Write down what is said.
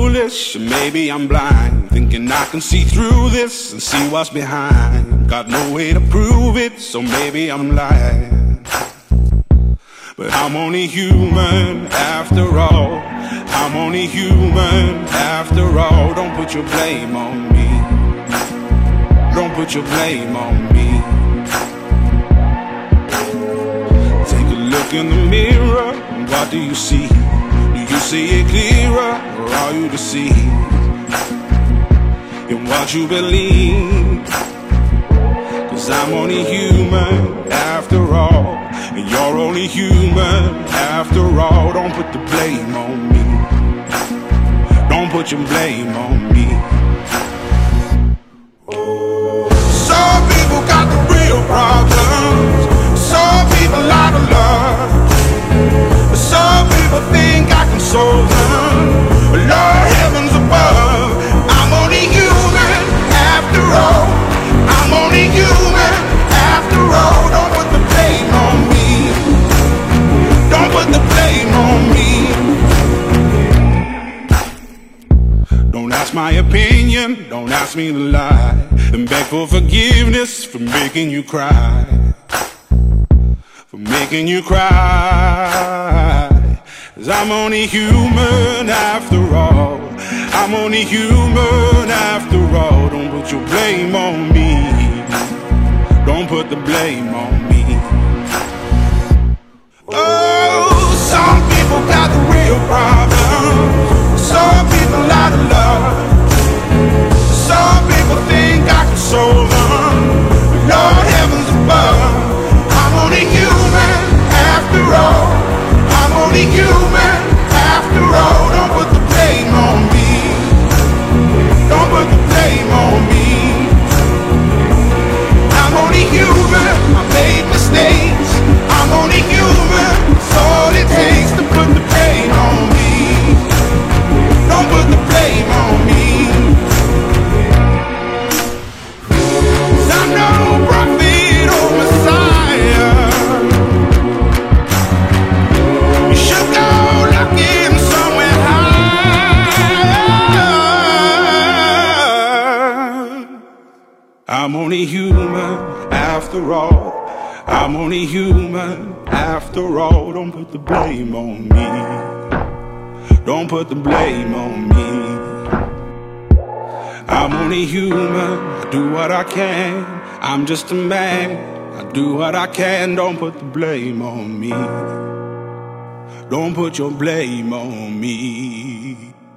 foolish, or maybe I'm blind, thinking I can see through this and see what's behind. Got no way to prove it, so maybe I'm lying. But I'm only human after all. I'm only human after all. Don't put your blame on me. Don't put your blame on me. Take a look in the mirror, what do you see? Do you see it clearer, or are you deceived in what you believe? 'Cause I'm only human after all, and you're only human after all. Don't put the blame on me. Don't put your blame on me. Some people got the real problems. Some people out of love. Some people think I can solve them. Lord heavens above, I'm only human after all. I'm only human after all. Don't put the blame on me. Don't put the blame on me. Don't ask my opinion, don't ask me to lie, and beg for forgiveness for making you cry. For making you cry. 'Cause I'm only human after all. I'm only human after all. Don't put your blame on me. Don't put the blame on me. Oh, some people got the real problems. Some people out of love. Some people think I can solve them. Lord heavens above, I'm only human after all. I'm only human after all. Don't put the blame on me. Don't put the blame on me. I'm only human, I made mistakes. I'm only human, it's all it takes to put the blame on me. Don't put the blame on me. 'Cause I'm no prophet or Messiah. You should go looking somewhere higher. I'm only human after all. I'm only human after all. Don't put the blame on me. Don't put the blame on me. I'm only human, I do what I can. I'm just a man, I do what I can. Don't put the blame on me. Don't put your blame on me.